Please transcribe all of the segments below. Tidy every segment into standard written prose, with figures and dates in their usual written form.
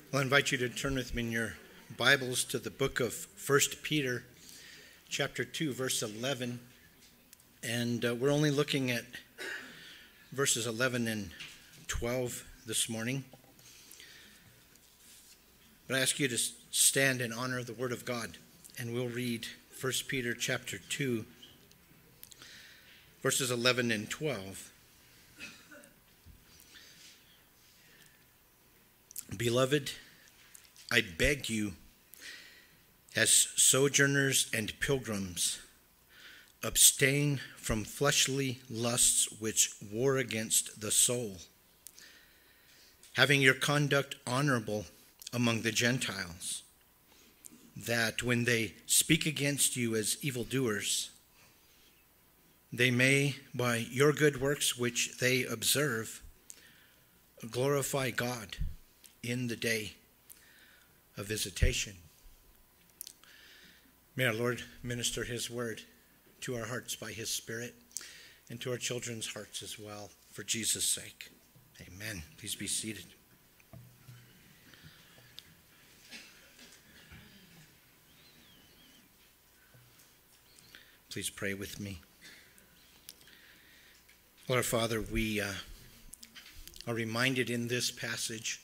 I'll invite you to turn with me in your Bibles to the book of 1 Peter, chapter 2, verse 11. And we're only looking at verses 11 and 12 this morning. But I ask you to stand in honor of the Word of God, and we'll read 1 Peter chapter 2, verses 11 and 12. Beloved, I beg you, as sojourners and pilgrims, abstain from fleshly lusts which war against the soul, having your conduct honorable among the Gentiles, that when they speak against you as evildoers, they may, by your good works which they observe, glorify God in the day of visitation. May our Lord minister his word to our hearts by his Spirit and to our children's hearts as well, for Jesus' sake. Amen. Please be seated. Please pray with me. Lord Father, we are reminded in this passage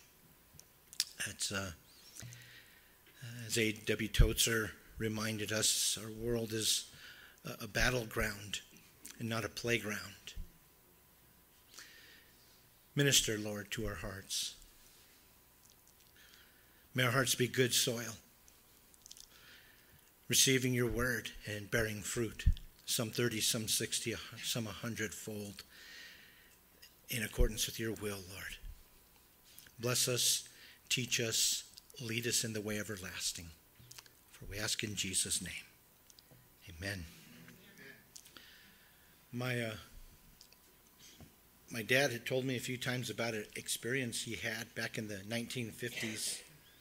as A.W. Tozer reminded us, our world is a battleground and not a playground. Minister, Lord, to our hearts. May our hearts be good soil, receiving your word and bearing fruit, some 30, some 60, some 100-fold, in accordance with your will, Lord. Bless us, teach us, lead us in the way everlasting. For we ask in Jesus' name. Amen. My dad had told me a few times about an experience he had back in the 1950s.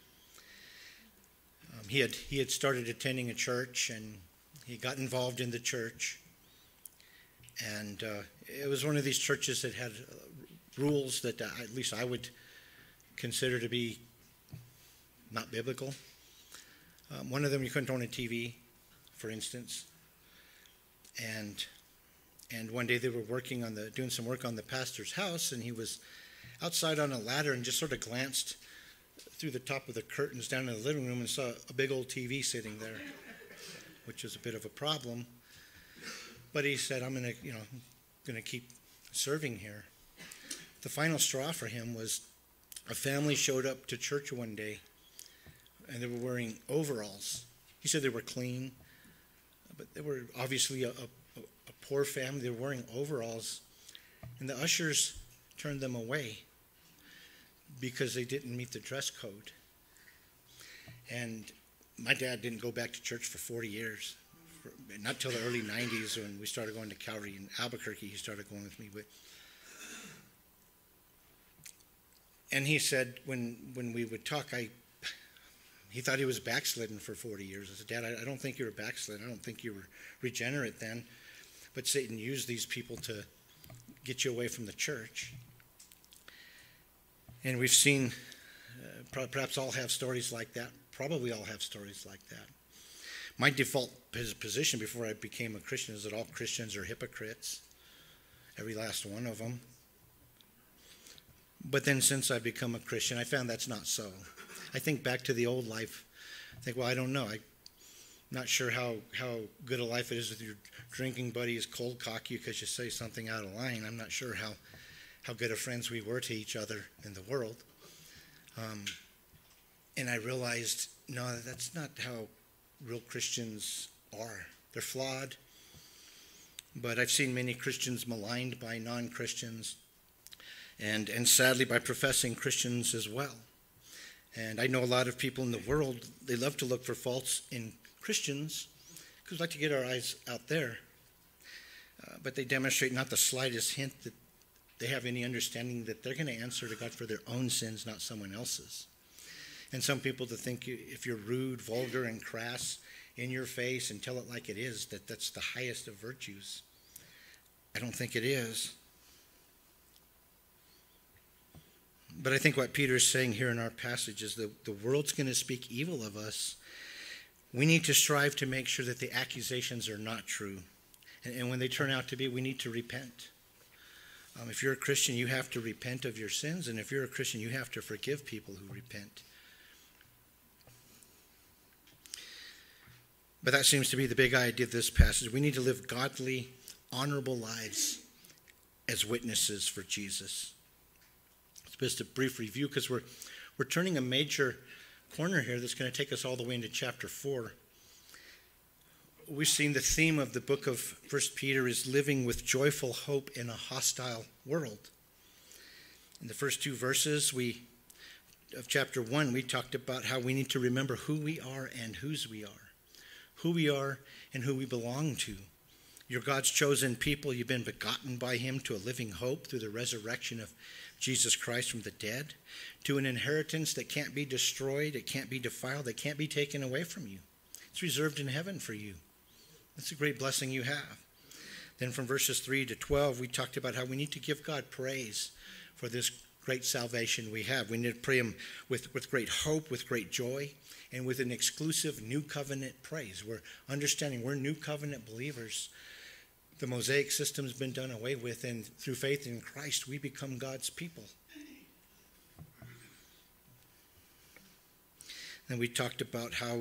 He had started attending a church, and he got involved in the church. And it was one of these churches that had rules that at least I would consider to be not biblical. One of them, you couldn't own a TV, for instance. And one day they were doing some work on the pastor's house, and he was outside on a ladder and just sort of glanced through the top of the curtains down in the living room and saw a big old TV sitting there, which was a bit of a problem. But he said, I'm going to keep serving here. The final straw for him was a family showed up to church one day, and they were wearing overalls. He said they were clean, but they were obviously a poor family. They were wearing overalls, and the ushers turned them away because they didn't meet the dress code. And my dad didn't go back to church for 40 years, not till the early 90s when we started going to Calvary in Albuquerque. He started going with me. And he said when we would talk, he thought he was backslidden for 40 years. I said, Dad, I don't think you were backslidden. I don't think you were regenerate then. But Satan used these people to get you away from the church. And we've seen, perhaps all have stories like that. Probably all have stories like that. My default position before I became a Christian is that all Christians are hypocrites. Every last one of them. But then since I've become a Christian, I found that's not so. I think back to the old life. I think, well, I don't know. I'm not sure how good a life it is with your drinking buddies cold cock you because you say something out of line. I'm not sure how good of friends we were to each other in the world. And I realized, no, that's not how real Christians are. They're flawed. But I've seen many Christians maligned by non-Christians and sadly by professing Christians as well. And I know a lot of people in the world, they love to look for faults in Christians because we like to get our eyes out there. But they demonstrate not the slightest hint that they have any understanding that they're going to answer to God for their own sins, not someone else's. And some people to think if you're rude, vulgar, and crass in your face and tell it like it is, that's the highest of virtues. I don't think it is. But I think what Peter is saying here in our passage is that the world's going to speak evil of us. We need to strive to make sure that the accusations are not true. And when they turn out to be, we need to repent. If you're a Christian, you have to repent of your sins. And if you're a Christian, you have to forgive people who repent. But that seems to be the big idea of this passage. We need to live godly, honorable lives as witnesses for Jesus. It's just a brief review because we're turning a major corner here that's going to take us all the way into chapter 4. We've seen the theme of the book of 1 Peter is living with joyful hope in a hostile world. In the first two verses of chapter 1, we talked about how we need to remember who we are and whose we are. Who we are and who we belong to. You're God's chosen people. You've been begotten by him to a living hope through the resurrection of Jesus Christ from the dead, to an inheritance that can't be destroyed, it can't be defiled, it can't be taken away from you. It's reserved in heaven for you. That's a great blessing you have. Then from verses 3 to 12, we talked about how we need to give God praise for this great salvation we have. We need to pray him with great hope, with great joy, and with an exclusive new covenant praise. We're understanding we're new covenant believers. The Mosaic system's been done away with, and through faith in Christ, we become God's people. And we talked about how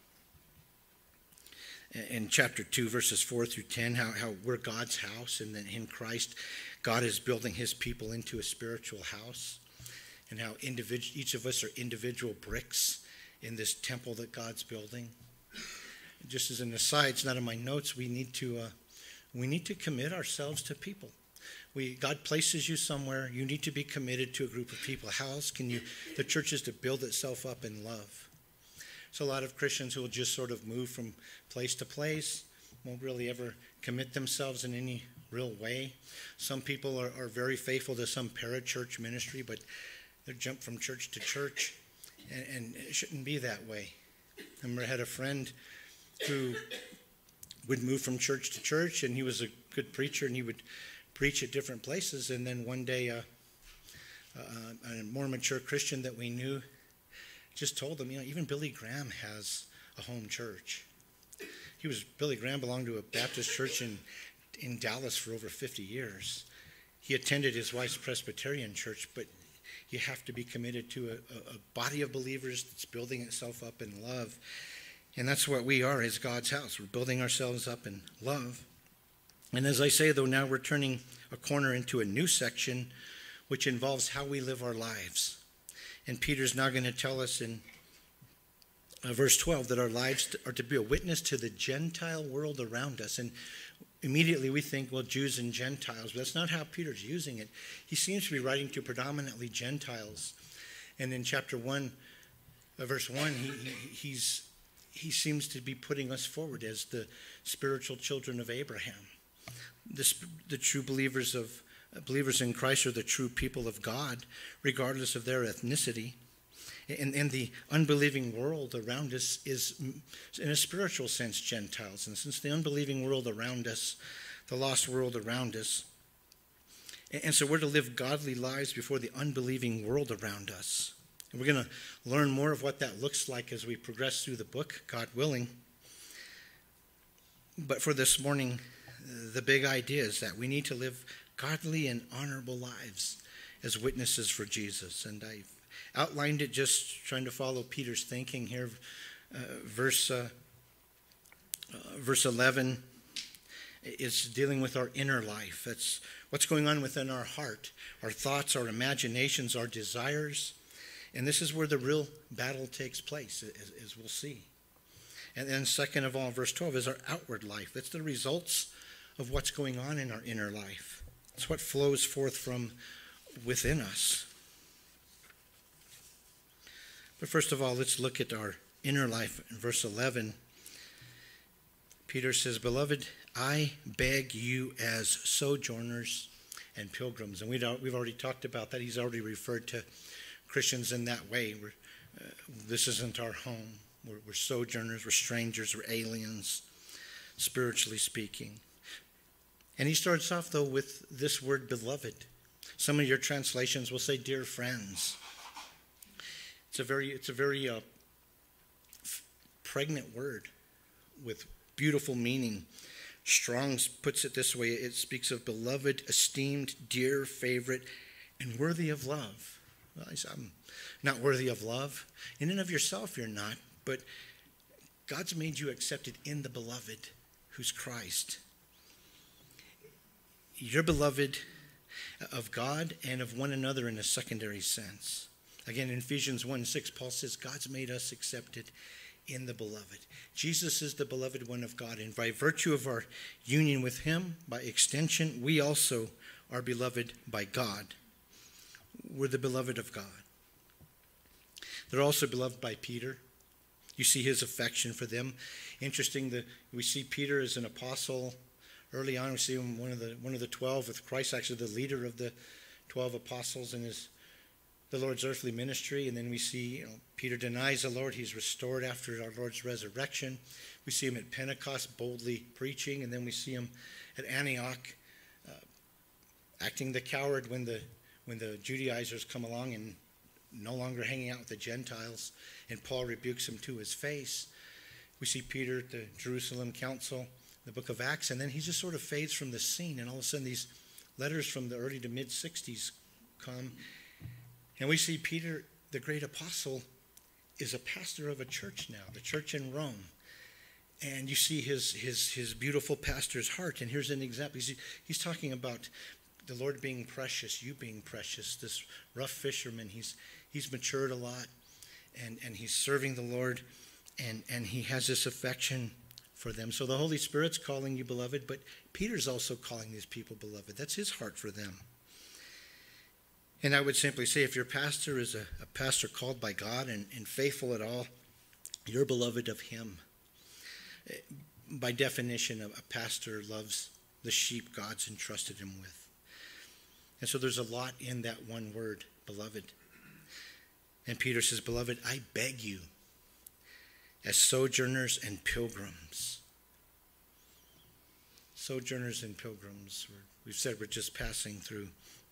in chapter 2, verses 4 through 10, how we're God's house, and that in Christ, God is building his people into a spiritual house, and how each of us are individual bricks in this temple that God's building. Just as an aside, it's not in my notes, we need to commit ourselves to people. God places you somewhere, you need to be committed to a group of people. How else can the church is to build itself up in love. So a lot of Christians who will just sort of move from place to place, won't really ever commit themselves in any real way. Some people are very faithful to some parachurch ministry, but they jump from church to church, and it shouldn't be that way. I remember I had a friend who would move from church to church, and he was a good preacher, and he would preach at different places. And then one day, a more mature Christian that we knew just told him, even Billy Graham has a home church. Billy Graham belonged to a Baptist church in Dallas for over 50 years. He attended his wife's Presbyterian church, but you have to be committed to a body of believers that's building itself up in love. And that's what we are as God's house. We're building ourselves up in love. And as I say, though, now we're turning a corner into a new section, which involves how we live our lives. And Peter's now going to tell us in verse 12 that our lives are to be a witness to the Gentile world around us. And immediately we think, well, Jews and Gentiles. But that's not how Peter's using it. He seems to be writing to predominantly Gentiles. And in chapter 1, verse 1, he seems to be putting us forward as the spiritual children of Abraham. The true believers in Christ are the true people of God, regardless of their ethnicity. And the unbelieving world around us is, in a spiritual sense, Gentiles. And since the unbelieving world around us, the lost world around us, and so we're to live godly lives before the unbelieving world around us. And we're going to learn more of what that looks like as we progress through the book, God willing. But for this morning, the big idea is that we need to live godly and honorable lives as witnesses for Jesus. And I've outlined it just trying to follow Peter's thinking here. Verse 11 is dealing with our inner life. That's what's going on within our heart, our thoughts, our imaginations, our desires. And this is where the real battle takes place, as we'll see. And then second of all, verse 12 is our outward life. That's the results of what's going on in our inner life. It's what flows forth from within us. But first of all, let's look at our inner life. In verse 11, Peter says, "Beloved, I beg you as sojourners and pilgrims." And we've already talked about that. He's already referred to Christians in that way. This isn't our home. We're sojourners, we're strangers, we're aliens, spiritually speaking. And he starts off, though, with this word, beloved. Some of your translations will say, dear friends. It's a very pregnant word with beautiful meaning. Strong's puts it this way. It speaks of beloved, esteemed, dear, favorite, and worthy of love. Well, I'm not worthy of love. In and of yourself, you're not. But God's made you accepted in the beloved, who's Christ. You're beloved of God and of one another in a secondary sense. Again, in Ephesians 1:6, Paul says, God's made us accepted in the beloved. Jesus is the beloved one of God, and by virtue of our union with him, by extension, we also are beloved by God. We're the beloved of God. They're also beloved by Peter. You see his affection for them. Interesting that we see Peter as an apostle. Early on, we see him one of the 12 with Christ, actually the leader of the 12 apostles in the Lord's earthly ministry. And then we see Peter denies the Lord. He's restored after our Lord's resurrection. We see him at Pentecost boldly preaching. And then we see him at Antioch acting the coward when the Judaizers come along and no longer hanging out with the Gentiles. And Paul rebukes him to his face. We see Peter at the Jerusalem Council, the book of Acts, and then he just sort of fades from the scene. And all of a sudden these letters from the early to mid-60s come. And we see Peter, the great apostle, is a pastor of a church now, the church in Rome. And you see his beautiful pastor's heart. And here's an example. He's talking about the Lord being precious, you being precious. This rough fisherman, he's matured a lot, and he's serving the Lord, and he has this affection for them. So the Holy Spirit's calling you beloved, but Peter's also calling these people beloved. That's his heart for them. And I would simply say, if your pastor is a pastor called by God and faithful at all, you're beloved of him. By definition, a pastor loves the sheep God's entrusted him with. And so there's a lot in that one word, beloved. And Peter says, beloved, I beg you, as sojourners and pilgrims. Sojourners and pilgrims. We've said we're just passing through.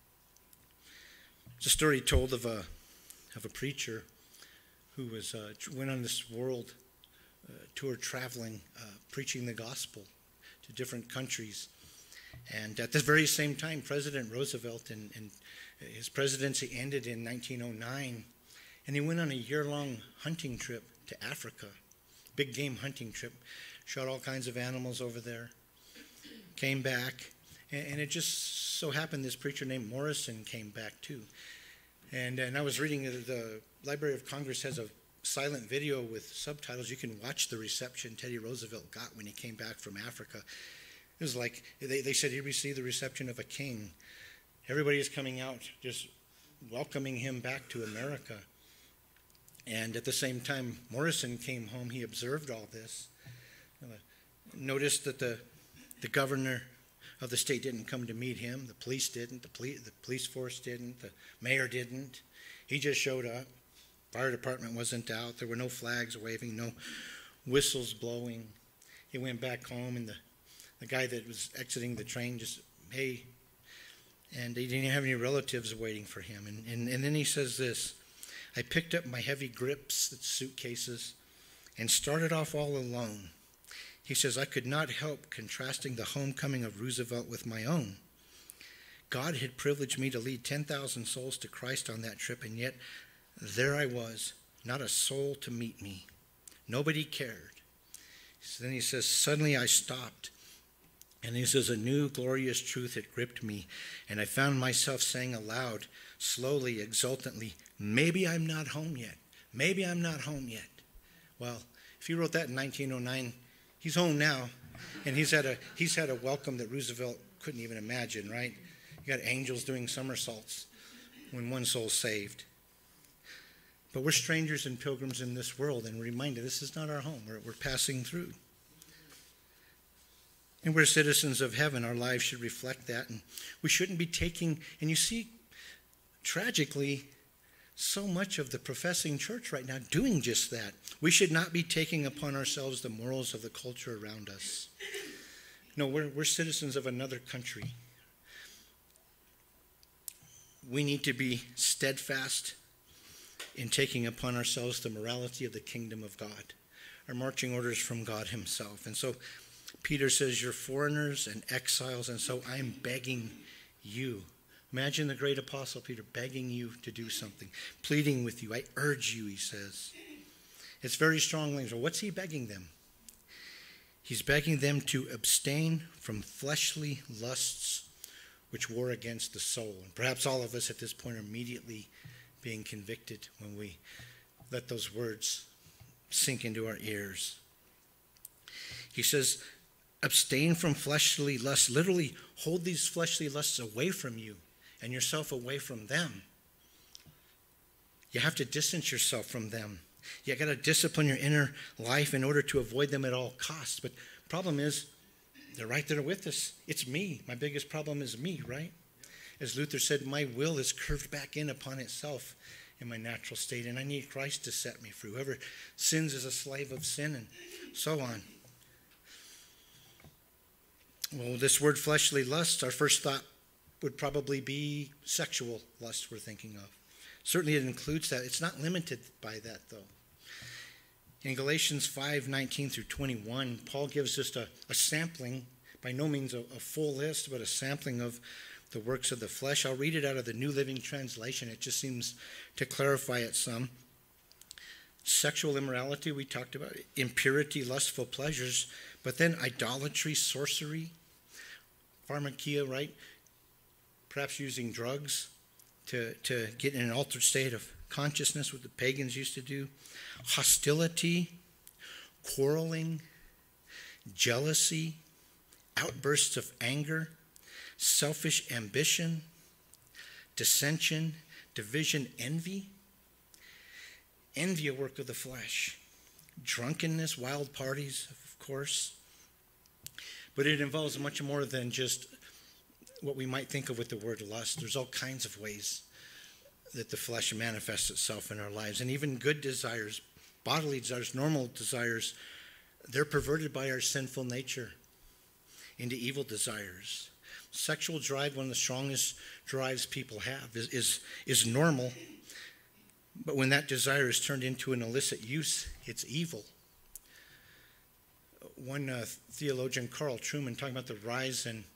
It's a story told of a preacher who went on this world tour traveling, preaching the gospel to different countries. And at the very same time, President Roosevelt and his presidency ended in 1909, and he went on a year-long hunting trip to Africa, big game hunting trip, shot all kinds of animals over there, came back, and it just so happened this preacher named Morrison came back too. And I was reading the Library of Congress has a silent video with subtitles. You can watch the reception Teddy Roosevelt got when he came back from Africa. It was like they said he received the reception of a king. Everybody is coming out, just welcoming him back to America. And at the same time, Morrison came home. He observed all this. Noticed that the governor of the state didn't come to meet him. The police didn't. The police force didn't. The mayor didn't. He just showed up. Fire department wasn't out. There were no flags waving, no whistles blowing. He went back home, and the guy that was exiting the train just, hey, and he didn't have any relatives waiting for him. And then he says this, I picked up my heavy grips, that's suitcases, and started off all alone. He says, I could not help contrasting the homecoming of Roosevelt with my own. God had privileged me to lead 10,000 souls to Christ on that trip, and yet there I was, not a soul to meet me. Nobody cared. So then he says, suddenly I stopped. And he says, a new glorious truth had gripped me, and I found myself saying aloud, slowly, exultantly, maybe I'm not home yet. Maybe I'm not home yet. Well, if he wrote that in 1909, he's home now, and he's had a welcome that Roosevelt couldn't even imagine, right? You got angels doing somersaults when one soul's saved. But we're strangers and pilgrims in this world, and we're reminded this is not our home. We're passing through. And we're citizens of heaven. Our lives should reflect that. And we shouldn't be taking, and you see, tragically, so much of the professing church right now doing just that. We should not be taking upon ourselves the morals of the culture around us. No, we're citizens of another country. we need to be steadfast in taking upon ourselves the morality of the kingdom of God. Our marching orders from God himself. And so Peter says, you're foreigners and exiles, and so I'm begging you. Imagine the great apostle Peter begging you to do something, pleading with you. I urge you, he says. It's very strong language. Well, what's he begging them? He's begging them to abstain from fleshly lusts which war against the soul. And perhaps all of us at this point are immediately being convicted when we let those words sink into our ears. He says, abstain from fleshly lusts. Literally, hold these fleshly lusts away from you and yourself away from them. You have to distance yourself from them. You got to discipline your inner life in order to avoid them at all costs. But the problem is, they're right there with us. It's me. My biggest problem is me, right? As Luther said, my will is curved back in upon itself in my natural state, and I need Christ to set me free. Whoever sins is a slave of sin, and so on. Well, this word fleshly lust, our first thought would probably be sexual lust we're thinking of. Certainly it includes that. It's not limited by that, though. In Galatians 5:19 through 21, Paul gives just a sampling, by no means a full list, but a sampling of the works of the flesh. I'll read it out of the New Living Translation. It just seems to clarify it some. Sexual immorality, we talked about. Impurity, lustful pleasures. But then idolatry, sorcery, pharmakia, right? Perhaps using drugs to get in an altered state of consciousness, what the pagans used to do. Hostility, quarreling, jealousy, outbursts of anger, selfish ambition, dissension, division, envy. Envy, a work of the flesh. Drunkenness, wild parties, of course. But it involves much more than just what we might think of with the word lust. There's all kinds of ways that the flesh manifests itself in our lives. And even good desires, bodily desires, normal desires, they're perverted by our sinful nature into evil desires. Sexual drive, one of the strongest drives people have, is normal. But when that desire is turned into an illicit use, it's evil. One theologian, Carl Trueman, talking about the rise and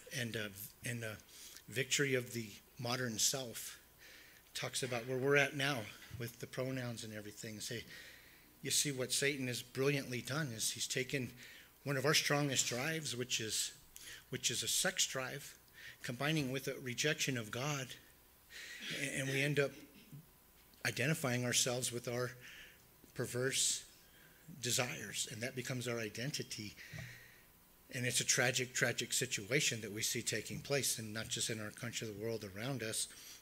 victory of the modern self, talks about where we're at now with the pronouns and everything. Say, you see what Satan has brilliantly done is he's taken one of our strongest drives, which is a sex drive, combining with a rejection of God, and we end up identifying ourselves with our perverse desires, and that becomes our identity. And it's a tragic, tragic situation that we see taking place, and not just in our country, the world around us.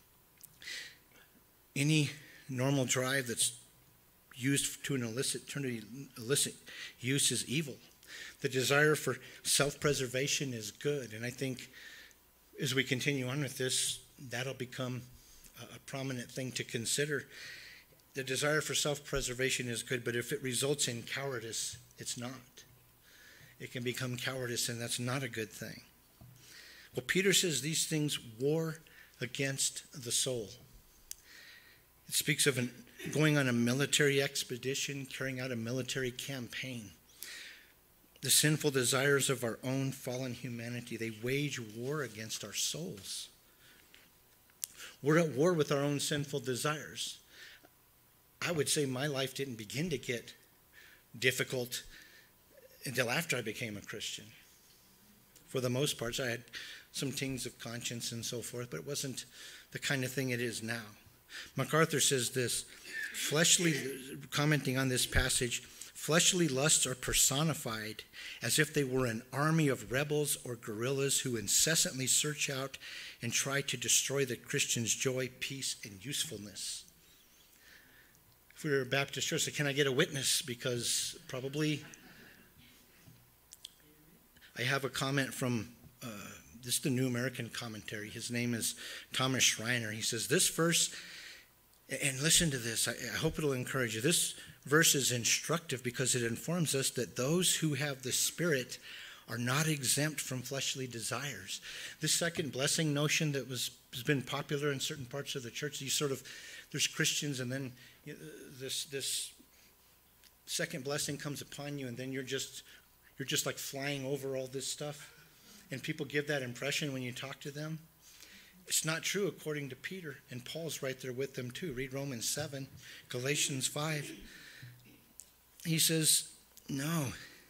Any normal drive that's used to an illicit use is evil. The desire for self-preservation is good, and I think as we continue on with this, that'll become a prominent thing to consider. The desire for self-preservation is good, but if it results in cowardice, it's not. It can become cowardice, and that's not a good thing. Well, Peter says these things war against the soul. It speaks of going on a military expedition, carrying out a military campaign. The sinful desires of our own fallen humanity, they wage war against our souls. We're at war with our own sinful desires. I would say my life didn't begin to get difficult until after I became a Christian. For the most part, I had some tings of conscience and so forth, but it wasn't the kind of thing it is now. MacArthur says this, commenting on this passage, fleshly lusts are personified as if they were an army of rebels or guerrillas who incessantly search out and try to destroy the Christian's joy, peace, and usefulness. If we were a Baptist church, can I get a witness? Because probably I have a comment from, this is the New American Commentary. His name is Thomas Schreiner. He says, this verse, and listen to this, I hope it'll encourage you. This verse is instructive because it informs us that those who have the Spirit are not exempt from fleshly desires. This second blessing notion that has been popular in certain parts of the church, there's Christians, and then this second blessing comes upon you, and then you're just like flying over all this stuff. And people give that impression when you talk to them. It's not true according to Peter, and Paul's right there with them too. Read Romans 7, Galatians 5. He says, no.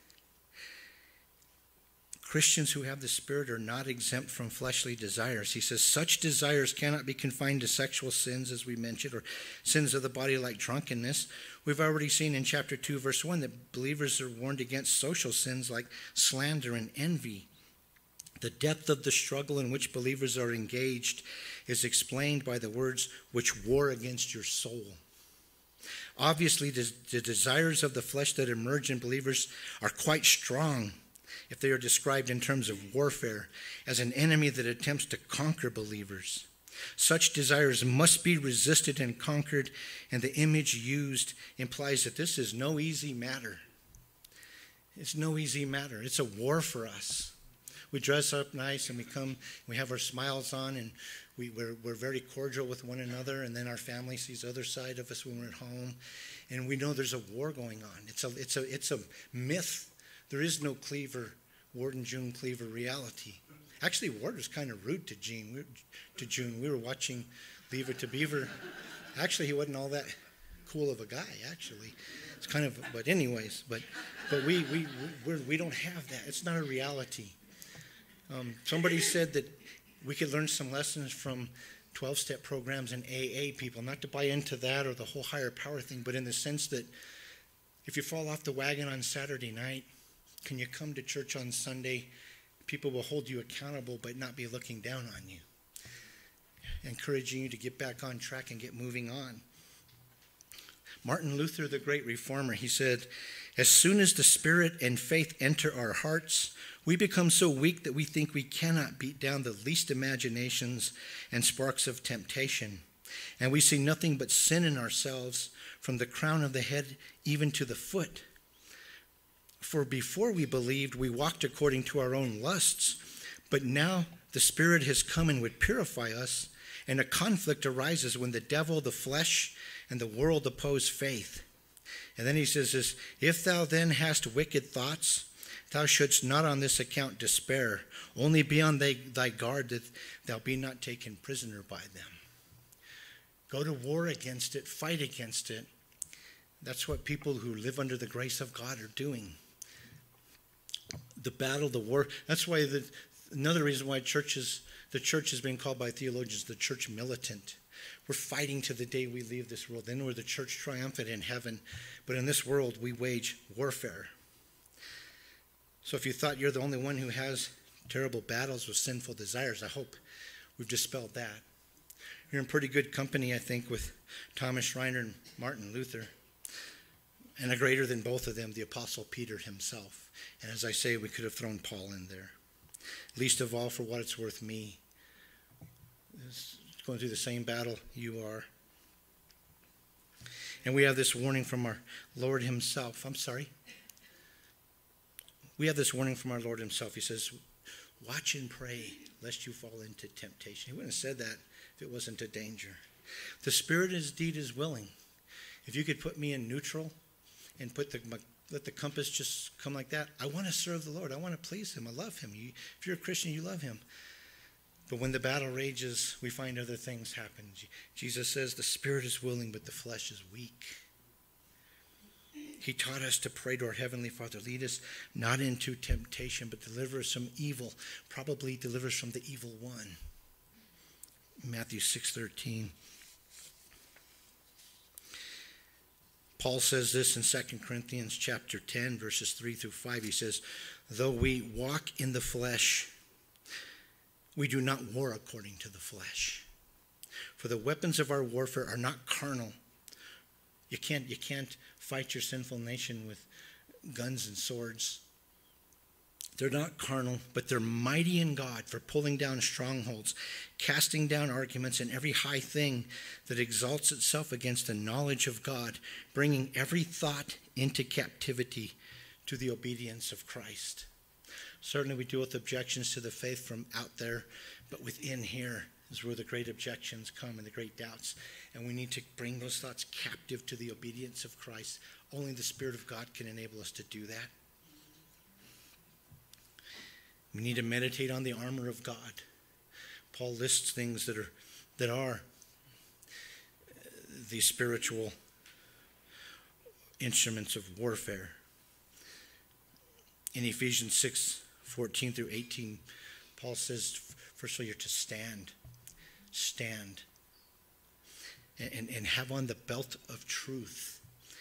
Christians who have the Spirit are not exempt from fleshly desires. He says, such desires cannot be confined to sexual sins, as we mentioned, or sins of the body like drunkenness. We've already seen in chapter 2, verse 1, that believers are warned against social sins like slander and envy. The depth of the struggle in which believers are engaged is explained by the words, which war against your soul. Obviously, the desires of the flesh that emerge in believers are quite strong if they are described in terms of warfare, as an enemy that attempts to conquer believers. Such desires must be resisted and conquered, and the image used implies that this is no easy matter. It's no easy matter. It's a war for us. We dress up nice and we come, we have our smiles on, and we're very cordial with one another, and then our family sees the other side of us when we're at home, and we know there's a war going on. It's a myth. There is no Ward and June Cleaver reality. Actually, Ward was kind of rude to June. We were watching Leave It to Beaver. Actually, he wasn't all that cool of a guy, actually. It's kind of, but anyways, but we don't have that. It's not a reality. Somebody said that we could learn some lessons from 12-step programs and AA people, not to buy into that or the whole higher power thing, but in the sense that if you fall off the wagon on Saturday night, can you come to church on Sunday? People will hold you accountable but not be looking down on you, encouraging you to get back on track and get moving on. Martin Luther, the great reformer, he said, as soon as the Spirit and faith enter our hearts, we become so weak that we think we cannot beat down the least imaginations and sparks of temptation. And we see nothing but sin in ourselves from the crown of the head even to the foot. For before we believed, we walked according to our own lusts, but now the Spirit has come and would purify us, and a conflict arises when the devil, the flesh, and the world oppose faith. And then he says this, if thou then hast wicked thoughts, thou shouldst not on this account despair, only be on thy guard that thou be not taken prisoner by them. Go to war against it, fight against it. That's what people who live under the grace of God are doing. The battle, the war. That's why another reason why the church has been called by theologians the church militant. We're fighting to the day we leave this world. Then we're the church triumphant in heaven. But in this world, we wage warfare. So if you thought you're the only one who has terrible battles with sinful desires, I hope we've dispelled that. You're in pretty good company, I think, with Thomas Schreiner and Martin Luther. And a greater than both of them, the Apostle Peter himself. And as I say, we could have thrown Paul in there. Least of all, for what it's worth, me. Going through the same battle you are. And we have this warning from our Lord himself. We have this warning from our Lord himself. He says, watch and pray lest you fall into temptation. He wouldn't have said that if it wasn't a danger. The spirit indeed is willing. If you could put me in neutral and let the compass just come like that, I want to serve the Lord. I want to please him. I love him. If you're a Christian, you love him. But when the battle rages, we find other things happen. Jesus says the spirit is willing, but the flesh is weak. He taught us to pray to our Heavenly Father, lead us not into temptation, but deliver us from evil. Probably deliver us from the evil one. Matthew 6:13. Paul says this in 2 Corinthians chapter 10, verses 3 through 5. He says, though we walk in the flesh, we do not war according to the flesh. For the weapons of our warfare are not carnal. You can't fight your sinful nation with guns and swords. They're not carnal, but they're mighty in God for pulling down strongholds, casting down arguments and every high thing that exalts itself against the knowledge of God, bringing every thought into captivity to the obedience of Christ. Certainly we deal with objections to the faith from out there, but within here is where the great objections come and the great doubts. And we need to bring those thoughts captive to the obedience of Christ. Only the Spirit of God can enable us to do that. We need to meditate on the armor of God. Paul lists things that are the spiritual instruments of warfare. In Ephesians 6:14 through 18, Paul says, first of all, you're to stand. Stand. And have on the belt of truth.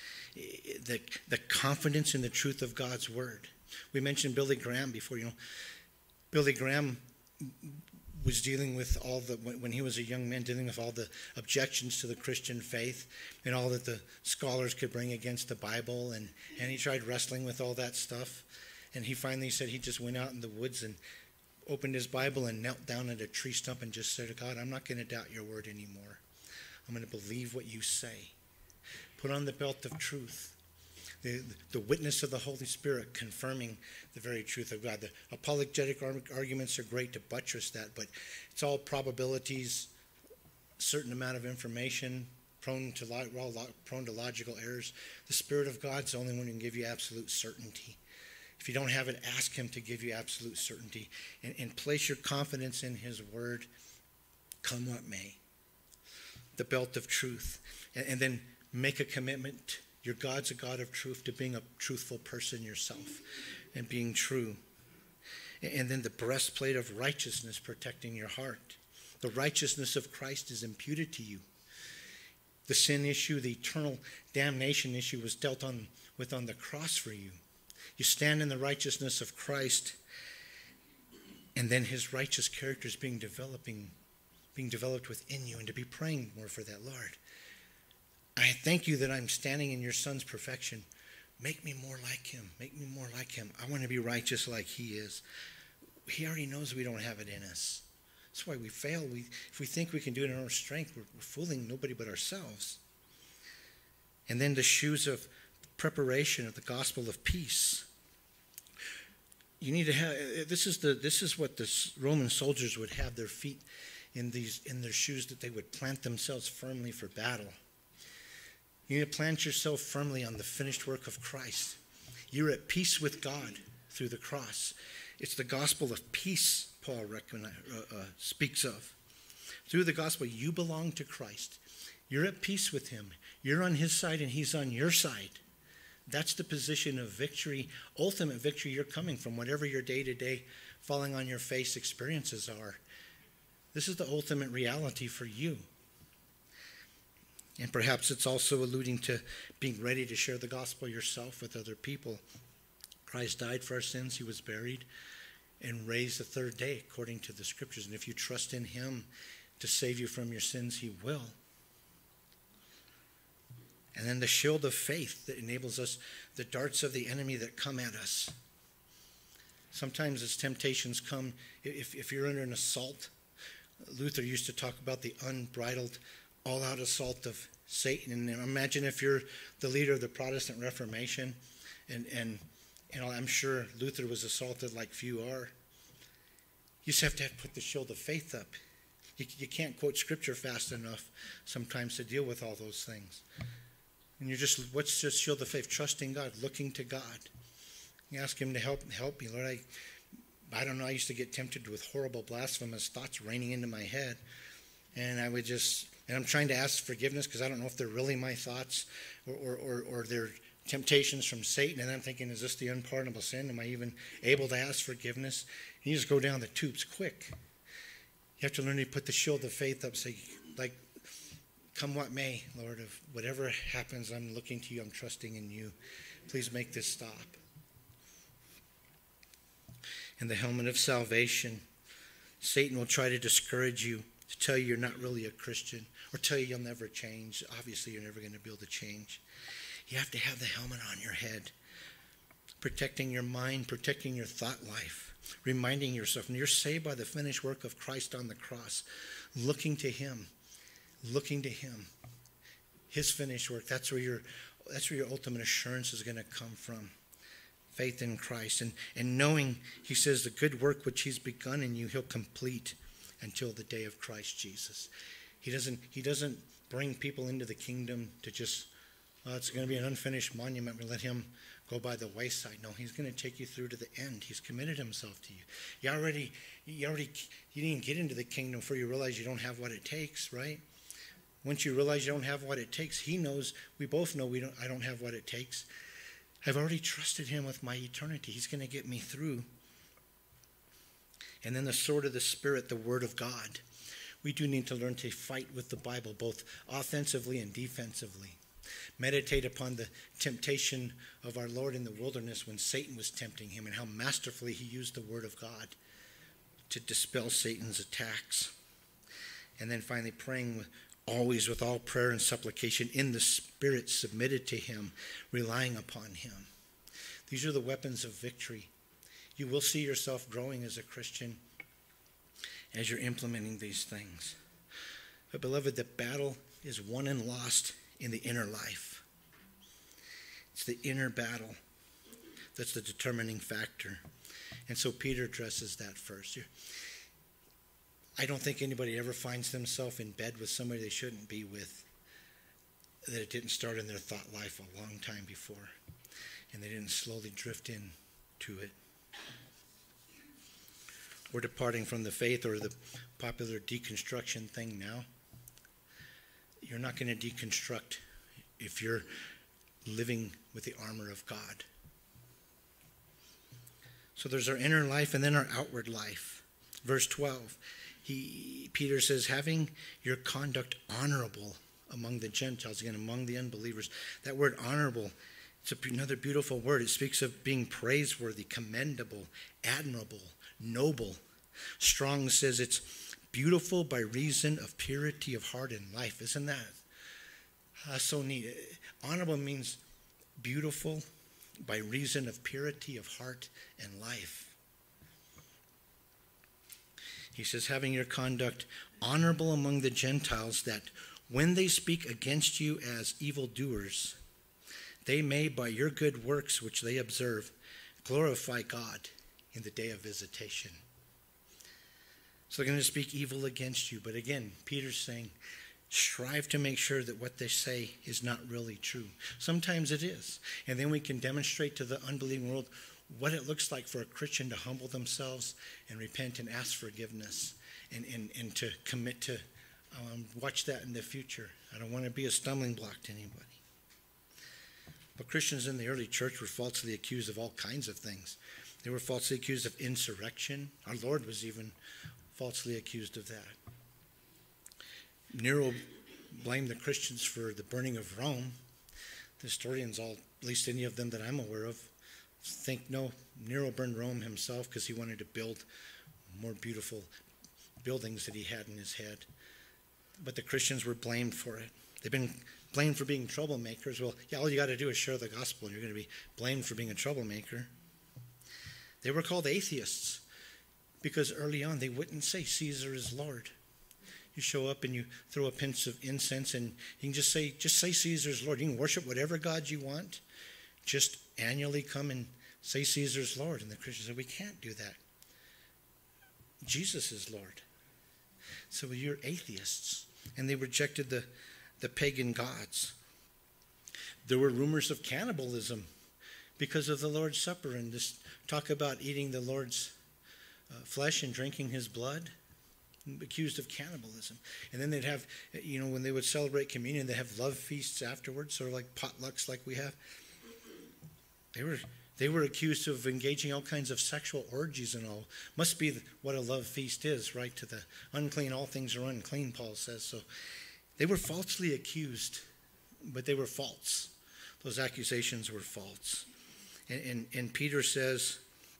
The confidence in the truth of God's word. We mentioned Billy Graham before. Billy Graham was dealing with all the, when he was a young man, dealing with all the objections to the Christian faith and all that the scholars could bring against the Bible. And he tried wrestling with all that stuff. And he finally said he just went out in the woods and opened his Bible and knelt down at a tree stump and just said, God, I'm not going to doubt your word anymore. I'm going to believe what you say. Put on the belt of truth. The witness of the Holy Spirit confirming the very truth of God. The apologetic arguments are great to buttress that, but it's all probabilities, certain amount of information, prone to logical errors. The Spirit of God's the only one who can give you absolute certainty. If you don't have it, ask him to give you absolute certainty. And place your confidence in his word, come what may. The belt of truth. And then make a commitment. Your God's a God of truth, to being a truthful person yourself and being true. And then the breastplate of righteousness protecting your heart. The righteousness of Christ is imputed to you. The sin issue, the eternal damnation issue was dealt with on the cross for you. You stand in the righteousness of Christ, and then his righteous character is being developed within you, and to be praying more for that, Lord. I thank you that I'm standing in your Son's perfection. Make me more like him. Make me more like him. I want to be righteous like he is. He already knows we don't have it in us. That's why we fail. If we think we can do it in our strength, we're fooling nobody but ourselves. And then the shoes of preparation of the gospel of peace. You need to have, this is what the Roman soldiers would have their feet in their shoes, that they would plant themselves firmly for battle. You need to plant yourself firmly on the finished work of Christ. You're at peace with God through the cross. It's the gospel of peace Paul speaks of. Through the gospel, you belong to Christ. You're at peace with him. You're on his side and he's on your side. That's the position of victory, ultimate victory you're coming from, whatever your day-to-day falling on your face experiences are. This is the ultimate reality for you. And perhaps it's also alluding to being ready to share the gospel yourself with other people. Christ died for our sins. He was buried and raised the third day according to the scriptures. And if you trust in him to save you from your sins, he will. And then the shield of faith that enables us, the darts of the enemy that come at us. Sometimes as temptations come, if you're under an assault, Luther used to talk about the unbridled, all-out assault of Satan. And imagine if you're the leader of the Protestant Reformation, and I'm sure Luther was assaulted like few are. You just have to put the shield of faith up. You can't quote scripture fast enough sometimes to deal with all those things. And what's just shield of faith? Trusting God, looking to God. You ask him to help me. Lord, I don't know, I used to get tempted with horrible blasphemous thoughts raining into my head. And I'm trying to ask forgiveness because I don't know if they're really my thoughts or they're temptations from Satan. And I'm thinking, is this the unpardonable sin? Am I even able to ask forgiveness? And you just go down the tubes quick. You have to learn to put the shield of faith up, say, like, come what may, Lord, of whatever happens, I'm looking to you, I'm trusting in you. Please make this stop. And the helmet of salvation. Satan will try to discourage you, to tell you you're not really a Christian, or tell you you'll never change. Obviously, you're never going to be able to change. You have to have the helmet on your head, protecting your mind, protecting your thought life, reminding yourself, and you're saved by the finished work of Christ on the cross, looking to him, his finished work. That's where your ultimate assurance is going to come from. faith in Christ. And knowing, he says, the good work which he's begun in you, he'll complete until the day of Christ Jesus. He doesn't bring people into the kingdom to just, it's going to be an unfinished monument. We let him go by the wayside. No, he's going to take you through to the end. He's committed himself to you. You didn't get into the kingdom before you realize you don't have what it takes, right? Once you realize you don't have what it takes, he knows, we both know I don't have what it takes. I've already trusted him with my eternity. He's going to get me through. And then the sword of the Spirit, the Word of God. We do need to learn to fight with the Bible, both offensively and defensively. Meditate upon the temptation of our Lord in the wilderness when Satan was tempting him, and how masterfully he used the Word of God to dispel Satan's attacks. And then finally praying always with all prayer and supplication in the Spirit, submitted to him, relying upon him. These are the weapons of victory. You will see yourself growing as a Christian as you're implementing these things. But beloved, the battle is won and lost in the inner life. It's the inner battle that's the determining factor. And so Peter addresses that first. I don't think anybody ever finds themselves in bed with somebody they shouldn't be with, that it didn't start in their thought life a long time before, and they didn't slowly drift into it. We're departing from the faith, or the popular deconstruction thing now. You're not going to deconstruct if you're living with the armor of God. So there's our inner life and then our outward life. Verse 12, Peter says, having your conduct honorable among the Gentiles, again, among the unbelievers. That word honorable, it's another beautiful word. It speaks of being praiseworthy, commendable, admirable, noble. Strong says it's beautiful by reason of purity of heart and life. Isn't that so neat? Honorable means beautiful by reason of purity of heart and life. He says, having your conduct honorable among the Gentiles, that when they speak against you as evildoers, they may, by your good works which they observe, glorify God in the day of visitation. So they're going to speak evil against you. But again, Peter's saying, strive to make sure that what they say is not really true. Sometimes it is. And then we can demonstrate to the unbelieving world what it looks like for a Christian to humble themselves and repent and ask forgiveness and to commit to watch that in the future. I don't want to be a stumbling block to anybody. But Christians in the early church were falsely accused of all kinds of things. They were falsely accused of insurrection. Our Lord was even falsely accused of that. Nero blamed the Christians for the burning of Rome. The historians, all, at least any of them that I'm aware of, think no, Nero burned Rome himself because he wanted to build more beautiful buildings that he had in his head. But the Christians were blamed for it. They've been blamed for being troublemakers. Well, yeah, all you got to do is share the gospel and you're going to be blamed for being a troublemaker. They were called atheists because early on they wouldn't say Caesar is Lord. You show up and you throw a pinch of incense and you can just say Caesar's Lord. You can worship whatever God you want. Just annually come and say Caesar's Lord. And the Christians said, we can't do that. Jesus is Lord. So you're atheists. And they rejected the pagan gods. There were rumors of cannibalism because of the Lord's Supper and this talk about eating the Lord's flesh and drinking his blood, accused of cannibalism. And then they'd have, when they would celebrate communion, they'd have love feasts afterwards, sort of like potlucks like we have. They were accused of engaging all kinds of sexual orgies and all. Must be what a love feast is, right? To the unclean, all things are unclean, Paul says. So they were falsely accused, but they were false. Those accusations were false. And Peter says,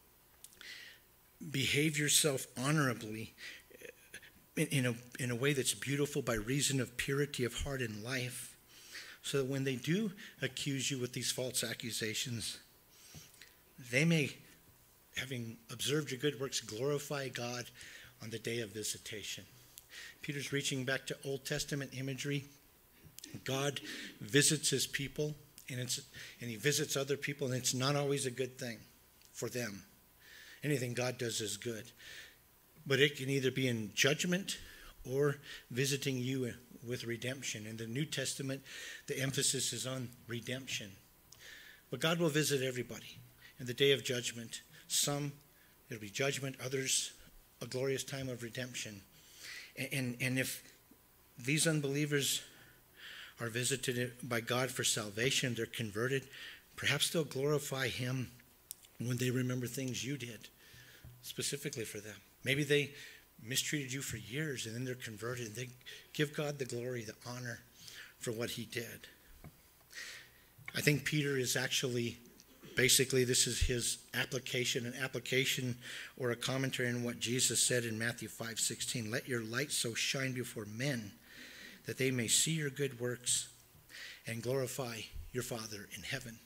behave yourself honorably in a way that's beautiful by reason of purity of heart and life, so that when they do accuse you with these false accusations, they may, having observed your good works, glorify God on the day of visitation. Peter's reaching back to Old Testament imagery. God visits his people and he visits other people, and it's not always a good thing for them. Anything God does is good. But it can either be in judgment or visiting you with redemption. In the New Testament, the emphasis is on redemption. But God will visit everybody in the day of judgment. Some, it'll be judgment. Others, a glorious time of redemption. And if these unbelievers are visited by God for salvation, they're converted, perhaps they'll glorify him when they remember things you did, specifically for them. Maybe they mistreated you for years, and then they're converted. They give God the glory, the honor for what he did. I think Peter is actually, basically, this is his application, an application or a commentary on what Jesus said in Matthew 5:16. Let your light so shine before men that they may see your good works and glorify your Father in heaven.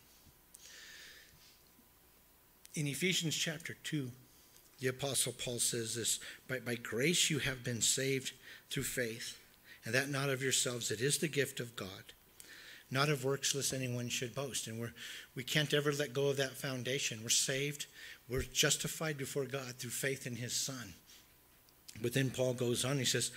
In Ephesians chapter 2, the Apostle Paul says this, by grace you have been saved through faith, and that not of yourselves, it is the gift of God, not of works lest anyone should boast. And we can't ever let go of that foundation. We're saved, we're justified before God through faith in his Son. But then Paul goes on, he says,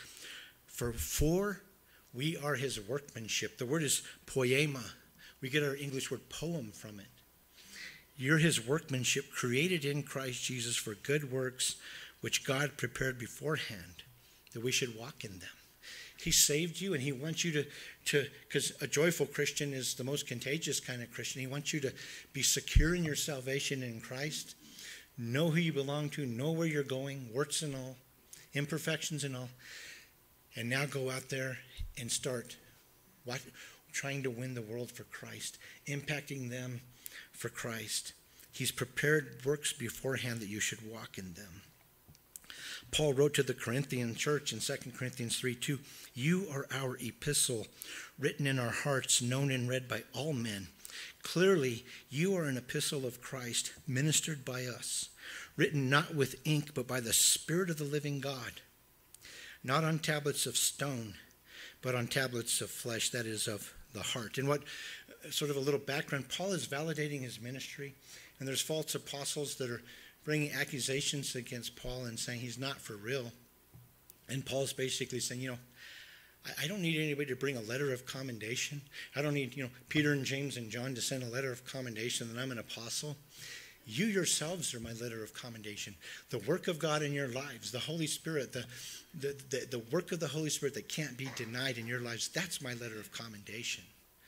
for we are his workmanship. The word is poema. We get our English word poem from it. You're his workmanship, created in Christ Jesus for good works, which God prepared beforehand, that we should walk in them. He saved you, and he wants you to, because a joyful Christian is the most contagious kind of Christian. He wants you to be secure in your salvation in Christ, know who you belong to, know where you're going, warts and all, imperfections and all, and now go out there and start trying to win the world for Christ, impacting them for Christ. He's prepared works beforehand that you should walk in them. Paul wrote to the Corinthian church in 2 Corinthians 3:2, you are our epistle, written in our hearts, known and read by all men. Clearly, you are an epistle of Christ, ministered by us, written not with ink, but by the Spirit of the living God, not on tablets of stone, but on tablets of flesh, that is, of the heart. And what sort of a little background, Paul is validating his ministry, and there's false apostles that are bringing accusations against Paul and saying he's not for real. And Paul's basically saying, I don't need anybody to bring a letter of commendation. I don't need, Peter and James and John to send a letter of commendation that I'm an apostle. You yourselves are my letter of commendation. The work of God in your lives, the Holy Spirit, the work of the Holy Spirit that can't be denied in your lives, that's my letter of commendation.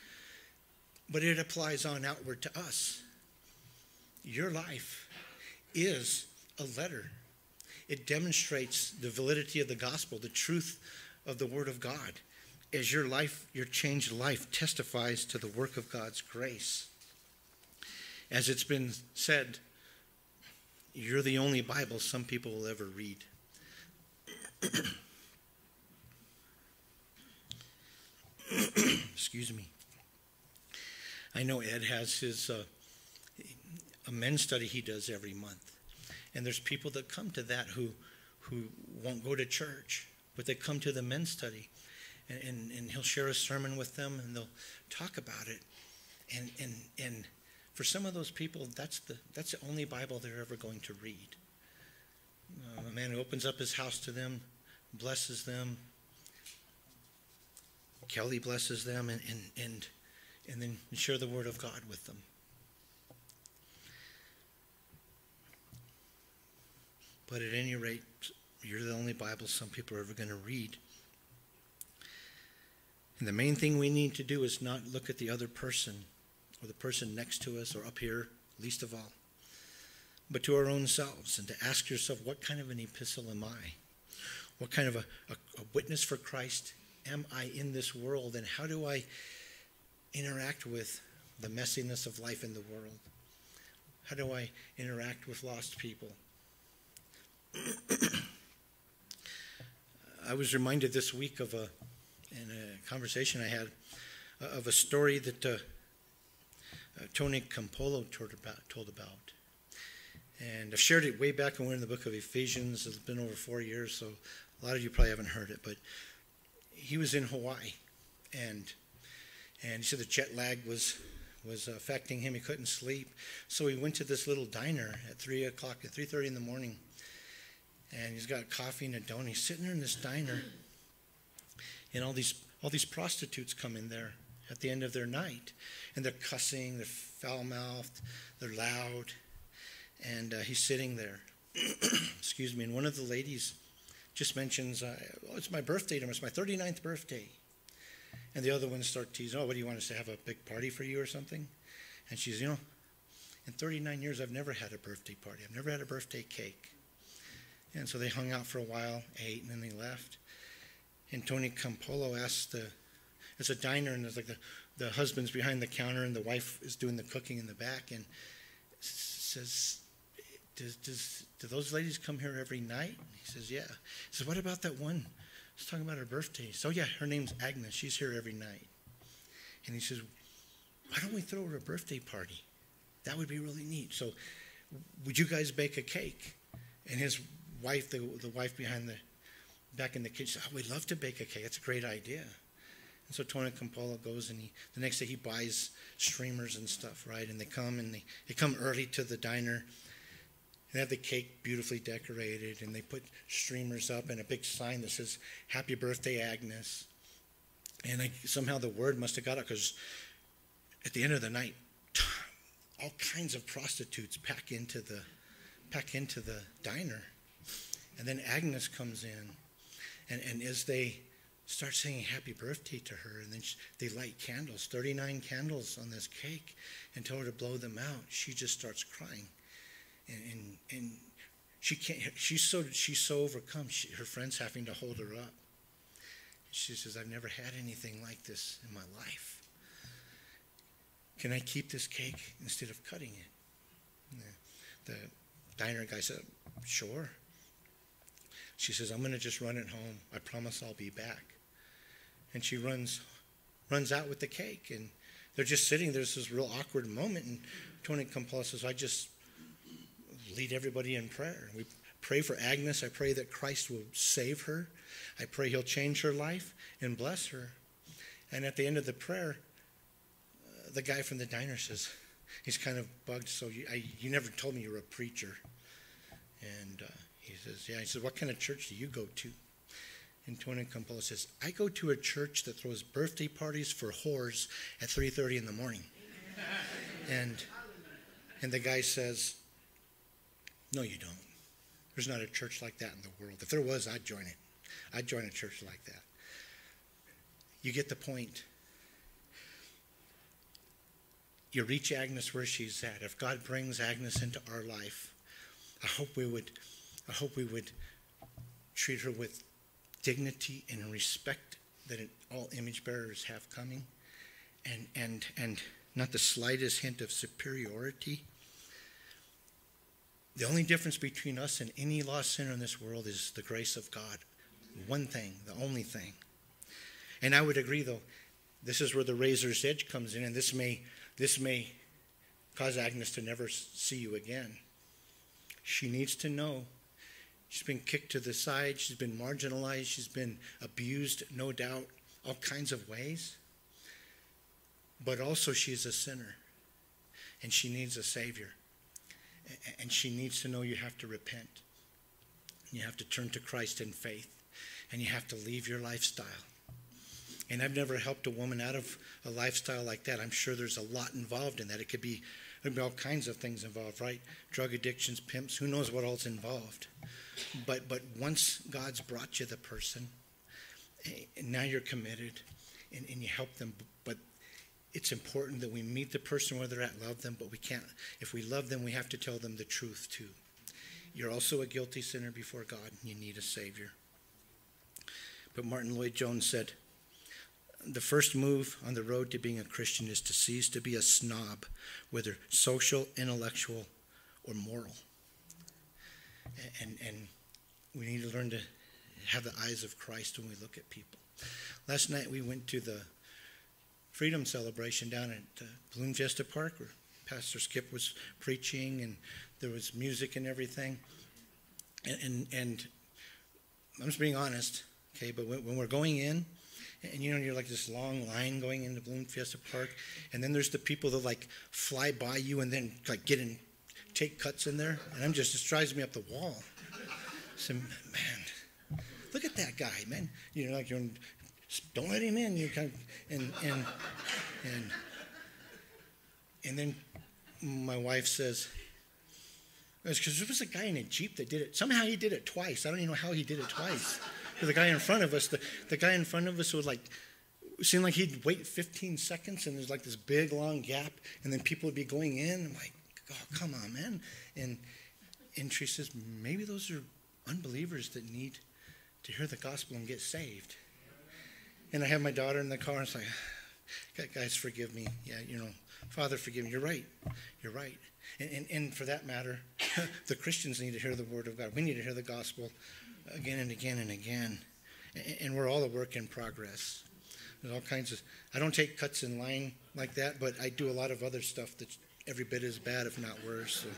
But it applies on outward to us. Your life is a letter. It demonstrates the validity of the gospel, the truth of the word of God, as your life, your changed life, testifies to the work of God's grace. As it's been said, you're the only Bible some people will ever read. Excuse me. I know Ed has his a men's study he does every month. And there's people that come to that who won't go to church, but they come to the men's study. And he'll share a sermon with them, and they'll talk about it. And for some of those people, that's the only Bible they're ever going to read. A man who opens up his house to them, blesses them. Kelly blesses them, and then share the word of God with them. But at any rate, you're the only Bible some people are ever going to read. And the main thing we need to do is not look at the other person or the person next to us or up here, least of all, but to our own selves, and to ask yourself, what kind of an epistle am I? What kind of a witness for Christ am I in this world, and how do I interact with the messiness of life in the world? How do I interact with lost people? I was reminded this week in a conversation I had of a story that Tony Campolo told about. And I've shared it way back when we were in the book of Ephesians. It's been over 4 years, so a lot of you probably haven't heard it. But he was in Hawaii, and he said the jet lag was was affecting him. He couldn't sleep. So he went to this little diner at 3 o'clock, at 3:30 in the morning. And he's got coffee and a donut. He's sitting there in this diner. And all these prostitutes come in there at the end of their night. And they're cussing, they're foul-mouthed, they're loud. And he's sitting there. Excuse me. And one of the ladies just mentions, oh, it's my birthday tomorrow. It's my 39th birthday. And the other ones start teasing, oh, what do you want us to have a big party for you or something? And she's, in 39 years, I've never had a birthday party. I've never had a birthday cake. And so they hung out for a while, ate, and then they left. And Tony Campolo asked it's a diner, and there's like the husband's behind the counter, and the wife is doing the cooking in the back, and says, do those ladies come here every night? He says, yeah. He says, what about that one? He's talking about her birthday. So, yeah, her name's Agnes. She's here every night. And he says, why don't we throw her a birthday party? That would be really neat. So would you guys bake a cake? And his wife, the wife back in the kitchen, said, oh, we'd love to bake a cake. That's a great idea. And so Tony Campolo goes, and the next day he buys streamers and stuff, right? And they come early to the diner. They have the cake beautifully decorated, and they put streamers up and a big sign that says, Happy Birthday, Agnes. And somehow the word must have got out, because at the end of the night, all kinds of prostitutes pack into the diner. And then Agnes comes in, and as they start singing happy birthday to her, and then they light candles, 39 candles on this cake, and tell her to blow them out, she just starts crying. And she can't. She's so overcome. Her friends having to hold her up. She says, "I've never had anything like this in my life. Can I keep this cake instead of cutting it?" The diner guy said, "Sure." She says, "I'm going to just run it home. I promise I'll be back." And she runs out with the cake, and they're just sitting. There's this real awkward moment, and Tony Campolo says, "I just lead everybody in prayer. We pray for Agnes. I pray that Christ will save her. I pray he'll change her life and bless her." And at the end of the prayer, the guy from the diner says, he's kind of bugged, "So you never told me you were a preacher." And he says, "Yeah." He says, "What kind of church do you go to?" And Tony Campolo says, "I go to a church that throws birthday parties for whores at 3:30 in the morning." And the guy says, "No, you don't. There's not a church like that in the world. If there was, I'd join it. I'd join a church like that." You get the point. You reach Agnes where she's at. If God brings Agnes into our life, I hope we would treat her with dignity and respect that all image bearers have coming, and not the slightest hint of superiority. The only difference between us and any lost sinner in this world is the grace of God. One thing, the only thing. And I would agree, though, this is where the razor's edge comes in, and this may cause Agnes to never see you again. She needs to know she's been kicked to the side, she's been marginalized, she's been abused, no doubt, all kinds of ways. But also she's a sinner, and she needs a Savior. And she needs to know you have to repent. You have to turn to Christ in faith. And you have to leave your lifestyle. And I've never helped a woman out of a lifestyle like that. I'm sure there's a lot involved in that. There'd be all kinds of things involved, right? Drug addictions, pimps, who knows what all's involved. But once God's brought you the person, and now you're committed, and you help them. But it's important that we meet the person where they're at, love them, but we can't. If we love them, we have to tell them the truth too. You're also a guilty sinner before God, and you need a Savior. But Martin Lloyd-Jones said, the first move on the road to being a Christian is to cease to be a snob, whether social, intellectual, or moral. And we need to learn to have the eyes of Christ when we look at people. Last night we went to the Freedom Celebration down at Balloon Fiesta Park, where Pastor Skip was preaching, and there was music and everything. And I'm just being honest, okay, but when we're going in, And you're like this long line going into Balloon Fiesta Park, and then there's the people that like fly by you and then like take cuts in there, and it drives me up the wall. So, man, look at that guy, man. Like don't let him in. You kind of, and then my wife says, because there was a guy in a Jeep that did it. Somehow he did it twice. I don't even know how he did it twice. The guy in front of us, the guy in front of us would seem like he'd wait 15 seconds, and there's like this big long gap, and then people would be going in. I'm like, oh, come on, man. And she says, maybe those are unbelievers that need to hear the gospel and get saved. And I have my daughter in the car, and it's like, guys, forgive me. Yeah, Father, forgive me. You're right. You're right. And for that matter, the Christians need to hear the word of God. We need to hear the gospel again and again and again. And we're all a work in progress. There's all kinds of, I don't take cuts in line like that, but I do a lot of other stuff that's every bit as bad, if not worse. So.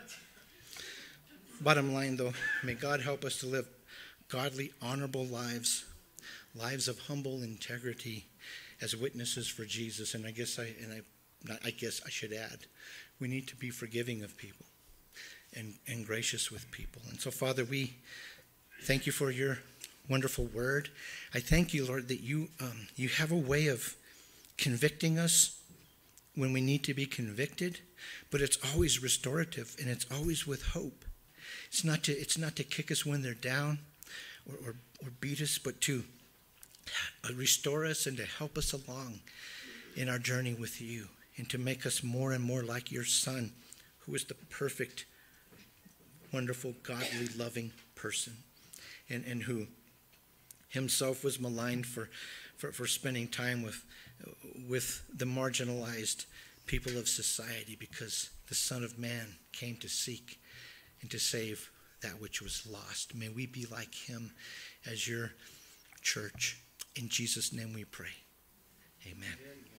Bottom line, though, may God help us to live godly, honorable lives of humble integrity as witnesses for Jesus. And I guess I should add, we need to be forgiving of people and gracious with people. And so, Father, we thank you for your wonderful word. I thank you, Lord, that you have a way of convicting us when we need to be convicted, but it's always restorative and it's always with hope. It's not to kick us when they're down or beat us, but to restore us and to help us along in our journey with you and to make us more and more like your Son, who is the perfect, wonderful, godly, loving person, and who himself was maligned for spending time with the marginalized people of society, because the Son of Man came to seek and to save that which was lost. May we be like him as your church. In Jesus' name we pray. Amen.